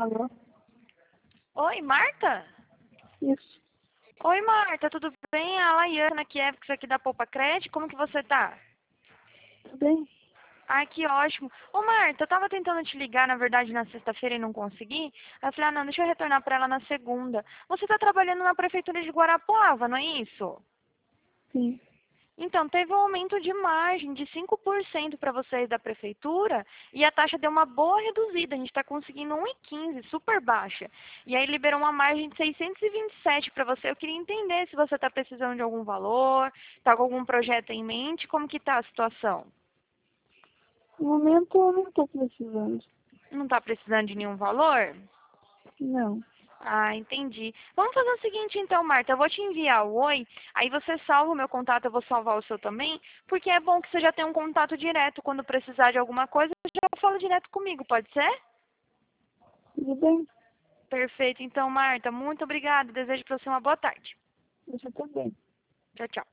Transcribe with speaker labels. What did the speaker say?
Speaker 1: Alô?
Speaker 2: Oi, Marta?
Speaker 1: Isso.
Speaker 2: Oi, Marta, tudo bem? A Laiana aqui da Poupa Crédito, como que você tá?
Speaker 1: Tudo bem?
Speaker 2: Ai, que ótimo. Ô, Marta, eu tava tentando te ligar, na verdade, na sexta-feira e não consegui. Aí eu falei, não, deixa eu retornar pra ela na segunda. Você tá trabalhando na prefeitura de Guarapuava, não é isso?
Speaker 1: Sim.
Speaker 2: Então, teve um aumento de margem de 5% para vocês da prefeitura e a taxa deu uma boa reduzida. A gente está conseguindo 1,15, super baixa. E aí liberou uma margem de 627 para você. Eu queria entender se você está precisando de algum valor, está com algum projeto em mente, como que está a situação?
Speaker 1: No momento eu não estou precisando.
Speaker 2: Não está precisando de nenhum valor?
Speaker 1: Não.
Speaker 2: Ah, entendi. Vamos fazer o seguinte então, Marta, eu vou te enviar o oi, aí você salva o meu contato, eu vou salvar o seu também, porque é bom que você já tenha um contato direto. Quando precisar de alguma coisa, já fala direto comigo, pode ser?
Speaker 1: Tudo bem?
Speaker 2: Perfeito. Então, Marta, muito obrigada. Desejo para você uma boa tarde.
Speaker 1: Você também.
Speaker 2: Tchau, tchau.